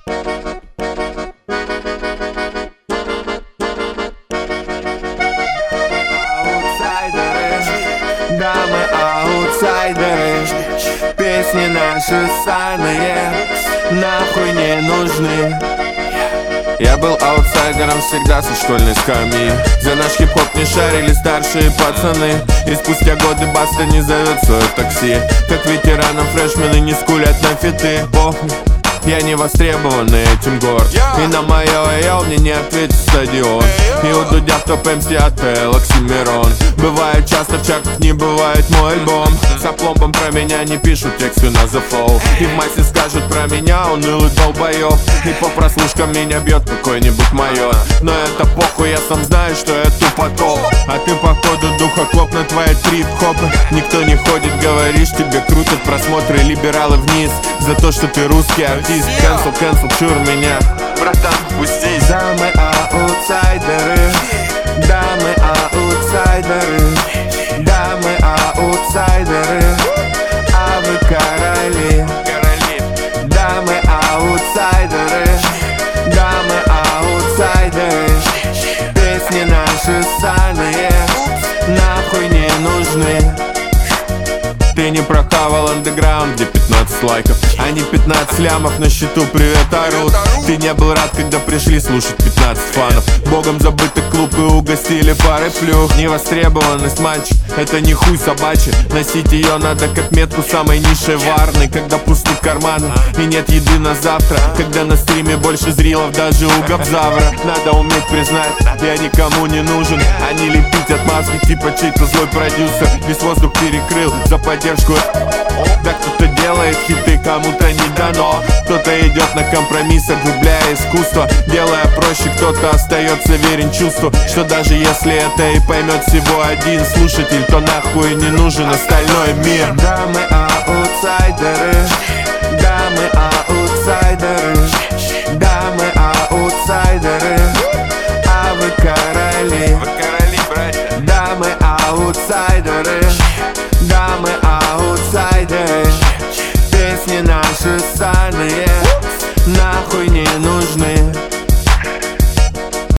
Да, мы аутсайдеры, песни наши ссаные нахуй не нужны. Я был аутсайдером всегда со школьной скамьи. За наш хип-хоп не шарили старшие пацаны. И спустя годы Баста не зовет свое такси. Как ветеранам фрешмены не скулят на фиты. Похуй, я не востребованный этим город. И на мое йоу мне не ответит стадион. И у Дудя в топ МС отель Оксимирон. Бывает часто в чартах, не бывает мой альбом. С опломбом про меня не пишут тексты на The Flow. И в массе скажут про меня унылый долбоёб. И по прослушкам меня бьет какой-нибудь майор. Но это похуй, я сам знаю, что я тупотоп. А ты походу духоклоп на твои трип-хопы. Никто не ходит, говоришь, тебе крутят просмотры либералы вниз. За то, что ты русский артист. Cancel, чур меня, братан, пустись. Да, мы аутсайдеры. Да, мы аутсайдеры. Да, мы аутсайдеры. А вы короли. Да, мы аутсайдеры. Да, мы аутсайдеры. Песни наши ссаные нахуй не нужны. Ты не прохавал андеграунд, где 15 лайков, а не 15 лямов на счету, привет, орут. Ты не был рад, когда пришли слушать 15 фанов. Богом забытый клуб и угостили парой плюх. Невостребованность, мальчик, это не хуй собачий. Носить ее надо как метку самой низшей варны. Когда пусты карманы и нет еды на завтра. Когда на стриме больше зрилов даже у Габзавра. Надо уметь признать, я никому не нужен. А не лепить отмазки типа чей-то злой продюсер. Весь воздух перекрыл за поддержку. Да, кто-то делает хиты, кому-то не дано. Кто-то идет на компромисс, оглубляя искусство. Делая проще, кто-то остается верен чувству, что даже если это и поймет всего один слушатель, то нахуй не нужен остальной мир. Да, мы аутсайдеры. Да, мы аутсайдеры.